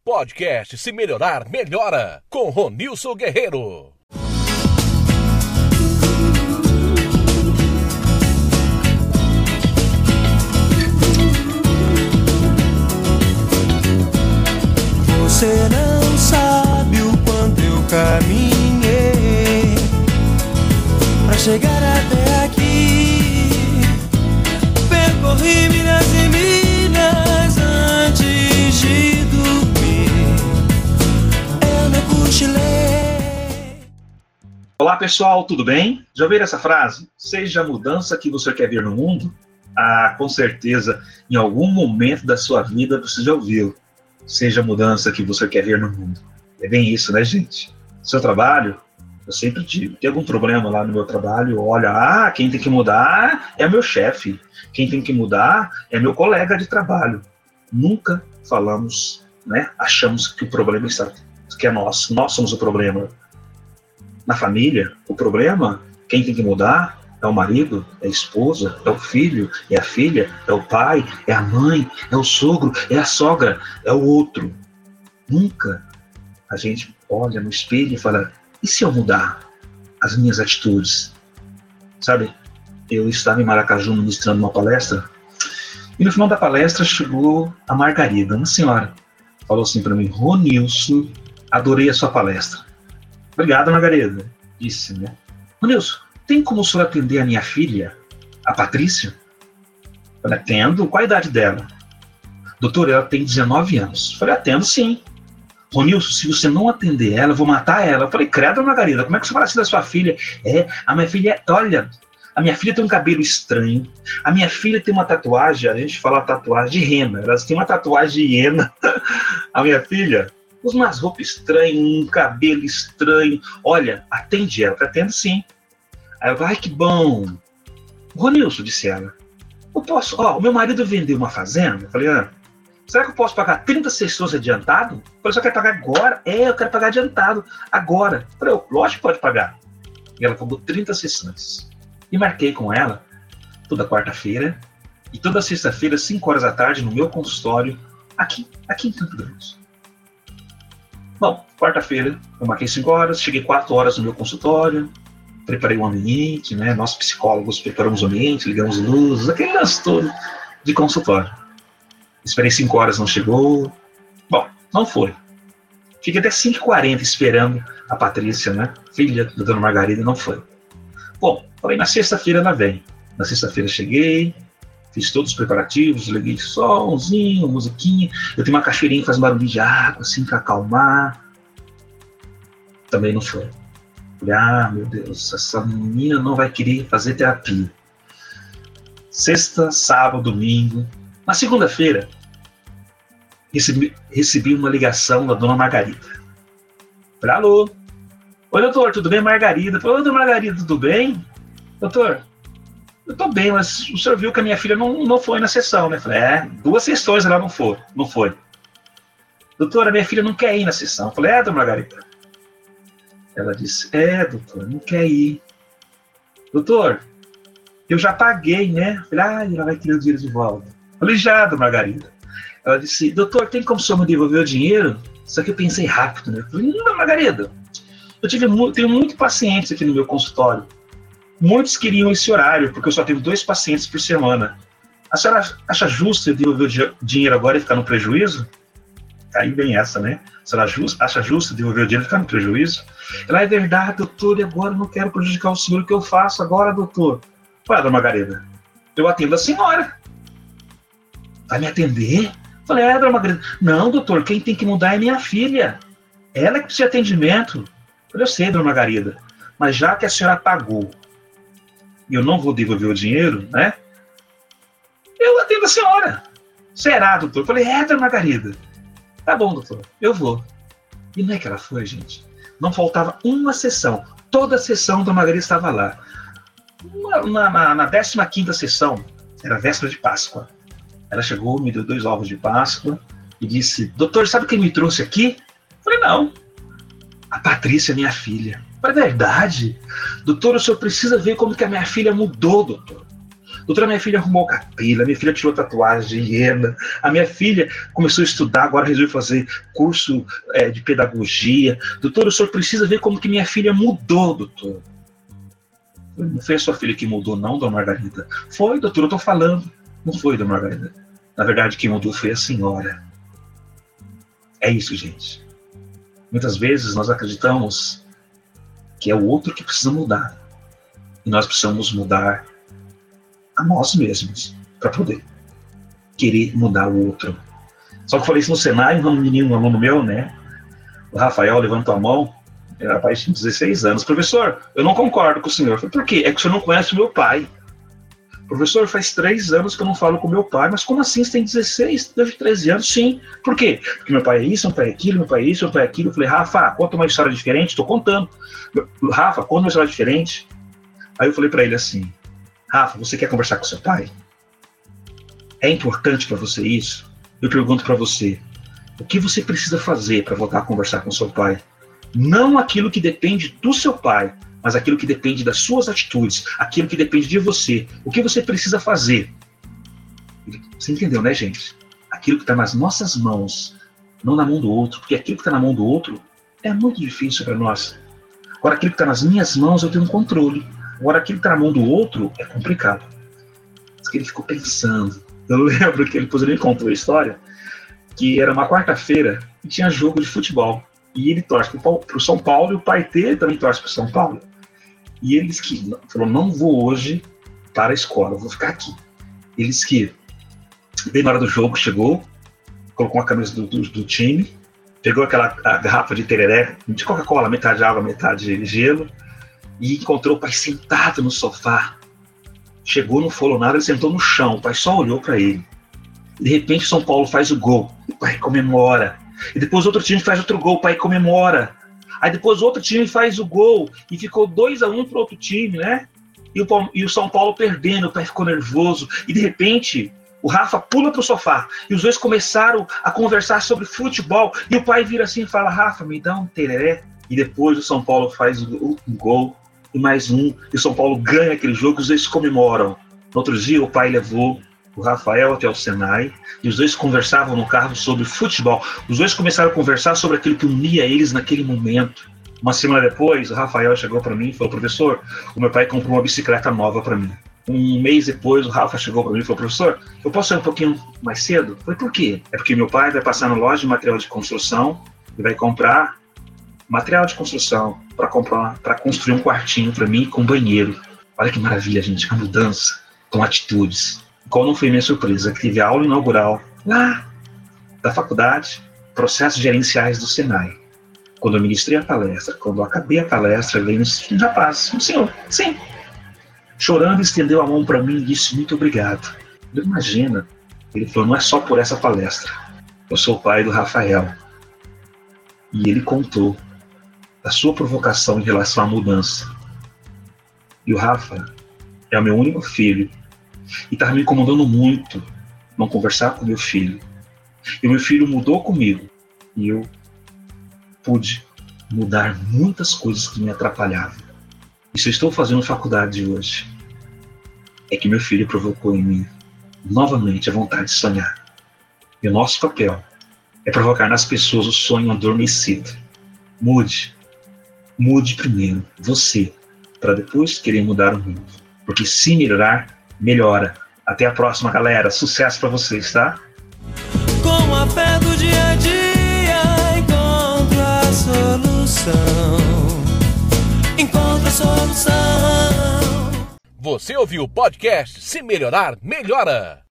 podcast Se Melhorar, Melhora, com Ronilson Guerreiro. Você não sabe o quanto eu caminhei pra chegar até aqui. Percorri milhas e milhas antes de dormir. Eu não cochilei. Olá pessoal, tudo bem? Já ouviram essa frase? Seja a mudança que você quer ver no mundo? Ah, com certeza, em algum momento da sua vida você já ouviu. Seja a mudança que você quer ver no mundo. É bem isso, né, gente? Seu trabalho, eu sempre digo, tem algum problema lá no meu trabalho, olha, quem tem que mudar é meu chefe. Quem tem que mudar é meu colega de trabalho. Nunca falamos, né? Achamos que o problema está, que é nosso. Nós somos o problema. Na família, o problema, quem tem que mudar é o marido, é a esposa, é o filho, é a filha, é o pai, é a mãe, é o sogro, é a sogra, é o outro. Nunca a gente olha no espelho e fala, e se eu mudar as minhas atitudes? Sabe, eu estava em Maracaju ministrando uma palestra e no final da palestra chegou a Margarida, uma senhora, falou assim para mim, Ronilson, adorei a sua palestra. Obrigado, Margarida, disse, né? Ronilson, tem como o senhor atender a minha filha, a Patrícia? Falei, atendo. Qual a idade dela? Doutor, ela tem 19 anos. Falei, atendo sim. Ronilson, se você não atender ela, eu vou matar ela. Falei, credo, Margarida, como é que você fala assim da sua filha? A minha filha, olha, a minha filha tem um cabelo estranho. A minha filha tem uma tatuagem, a gente fala tatuagem de rena. Elas têm uma tatuagem de hiena. A minha filha usa umas roupas estranhas, um cabelo estranho. Olha, atende ela. Atendo sim. Aí eu falei, ai que bom. Ronilson, disse ela, eu posso, o meu marido vendeu uma fazenda. Eu falei, será que eu posso pagar 30 sessões adiantado? Eu falei, você quer pagar agora? Eu quero pagar adiantado, agora. Eu falei, lógico que pode pagar. E ela pagou 30 sessões. E marquei com ela toda quarta-feira e toda sexta-feira, 5 horas da tarde, no meu consultório, aqui em Campo Grande. Bom, quarta-feira, eu marquei 5 horas, cheguei 4 horas no meu consultório, preparei um ambiente, né? Nós psicólogos preparamos o ambiente, ligamos luzes, aquele lance todo de consultório. Esperei 5 horas, não chegou. Bom, não foi. Fiquei até 5h40 esperando a Patrícia, né? Filha da dona Margarida, não foi. Bom, falei, na sexta-feira ela vem. Na sexta-feira cheguei, fiz todos os preparativos, liguei somzinho, musiquinha. Eu tenho uma caixeirinha que faz um barulho de água, assim, pra acalmar. Também não foi. Falei, meu Deus, essa menina não vai querer fazer terapia. Sexta, sábado, domingo. Na segunda-feira, recebi uma ligação da dona Margarida. Falei, alô? Oi, doutor, tudo bem, Margarida? Falei, oi, dona Margarida, tudo bem? Doutor, eu tô bem, mas o senhor viu que a minha filha não foi na sessão, né? Falei, 2 sessões ela não foi. Doutor, a minha filha não quer ir na sessão. Falei, dona Margarida. Ela disse, doutor, não quer ir. Doutor, eu já paguei, né? Falei, ela vai querer o dinheiro de volta. Falei, já, dona Margarida. Ela disse, doutor, tem como o senhor me devolver o dinheiro? Só que eu pensei rápido, né? Falei, não, Margarida, eu tenho muitos pacientes aqui no meu consultório. Muitos queriam esse horário, porque eu só tenho 2 pacientes por semana. A senhora acha justo eu devolver o dinheiro agora e ficar no prejuízo? Caiu bem essa, né? A senhora acha justo devolver o dinheiro e ficar no prejuízo? Ela, é verdade, doutor, e agora eu não quero prejudicar o senhor. O que eu faço agora, doutor? Falei, dona Margarida, eu atendo a senhora. Vai me atender? Falei, dona Margarida. Não, doutor, quem tem que mudar é minha filha. Ela que precisa de atendimento. Falei, eu sei, dona Margarida, mas já que a senhora pagou e eu não vou devolver o dinheiro, né? Eu atendo a senhora. Será, doutor? Falei, dona Margarida. Tá bom, doutor, eu vou. E não é que ela foi, gente. Não faltava uma sessão. Toda a sessão da Margarida estava lá. Na 15ª sessão, era véspera de Páscoa. Ela chegou, me deu 2 ovos de Páscoa e disse, doutor, sabe quem me trouxe aqui? Falei, não. A Patrícia, minha filha. Falei, verdade? Doutor, o senhor precisa ver como que a minha filha mudou, doutor. Doutora, minha filha arrumou capela, minha filha tirou tatuagem de hiena, a minha filha começou a estudar, agora resolveu fazer curso de pedagogia. Doutor, o senhor precisa ver como que minha filha mudou, doutor. Não foi a sua filha que mudou, não, dona Margarida. Foi, doutor, eu estou falando. Não foi, dona Margarida. Na verdade, quem mudou foi a senhora. É isso, gente. Muitas vezes nós acreditamos que é o outro que precisa mudar. E nós precisamos mudar a nós mesmos para poder querer mudar o outro. Só que eu falei isso no Senai, um aluno meu, né? O Rafael levantou a mão, era rapaz de 16 anos. Professor, eu não concordo com o senhor. Eu falei, por quê? É que o senhor não conhece o meu pai. Professor, faz 3 anos que eu não falo com meu pai. Mas como assim? Você tem 16, 13 anos? Sim. Por quê? Porque meu pai é isso, meu pai é aquilo, meu pai é isso, meu pai é aquilo. Eu falei, Rafa, conta uma história diferente. Estou contando. Rafa, conta uma história diferente. Aí eu falei para ele assim, Rafa, você quer conversar com seu pai? É importante para você isso? Eu pergunto para você, o que você precisa fazer para voltar a conversar com seu pai? Não aquilo que depende do seu pai, mas aquilo que depende das suas atitudes, aquilo que depende de você. O que você precisa fazer? Você entendeu, né, gente? Aquilo que está nas nossas mãos, não na mão do outro, porque aquilo que está na mão do outro é muito difícil para nós. Agora, aquilo que está nas minhas mãos, eu tenho um controle. Agora, aquilo que está na mão do outro é complicado. Mas que ele ficou pensando. Eu lembro que depois ele contou a história, que era uma quarta-feira e tinha jogo de futebol. E ele torce para o São Paulo e o pai dele também torce para o São Paulo. E ele disse que falou, não vou hoje para a escola, vou ficar aqui. Ele disse que, bem na hora do jogo, chegou, colocou a camisa do time, pegou a garrafa de tereré, de Coca-Cola, metade água, metade gelo, e encontrou o pai sentado no sofá. Chegou, não falou nada, ele sentou no chão, o pai só olhou para ele. De repente, o São Paulo faz o gol, o pai comemora. E depois outro time faz outro gol, o pai comemora. Aí depois outro time faz o gol e ficou 2-1 para outro time, né? E o São Paulo perdendo, o pai ficou nervoso. E de repente, o Rafa pula pro sofá. E os dois começaram a conversar sobre futebol. E o pai vira assim e fala, Rafa, me dá um tereré. E depois o São Paulo faz um gol e mais um. E o São Paulo ganha aquele jogo, os dois comemoram. No outro dia, o pai levou o Rafael até o Senai, e os dois conversavam no carro sobre futebol. Os dois começaram a conversar sobre aquilo que unia eles naquele momento. Uma semana depois, o Rafael chegou para mim e falou, professor, o meu pai comprou uma bicicleta nova para mim. Um mês depois, o Rafa chegou para mim e falou, professor, eu posso sair um pouquinho mais cedo? Eu falei, por quê? É porque meu pai vai passar na loja de material de construção e vai comprar material de construção para construir um quartinho para mim com banheiro. Olha que maravilha, gente, a mudança com atitudes. Qual não foi minha surpresa? Que tive a aula inaugural lá da faculdade, processos gerenciais do Senai. Quando eu ministrei a palestra, quando eu acabei a palestra, veio um rapaz, um senhor, sim, chorando, estendeu a mão para mim e disse, muito obrigado. Eu imagina, ele falou, não é só por essa palestra, eu sou o pai do Rafael. E ele contou da sua provocação em relação à mudança. E o Rafa é o meu único filho. E estava me incomodando muito não conversar com meu filho. E o meu filho mudou comigo. E eu pude mudar muitas coisas que me atrapalhavam. E se eu estou fazendo faculdade hoje, é que meu filho provocou em mim novamente a vontade de sonhar. E o nosso papel é provocar nas pessoas o sonho adormecido. Mude. Mude primeiro você, para depois querer mudar o mundo. Porque se melhorar, melhora. Até a próxima, galera. Sucesso para vocês, tá? Com a fé do dia a dia, encontro a solução. Encontro a solução. Você ouviu o podcast Se Melhorar, Melhora.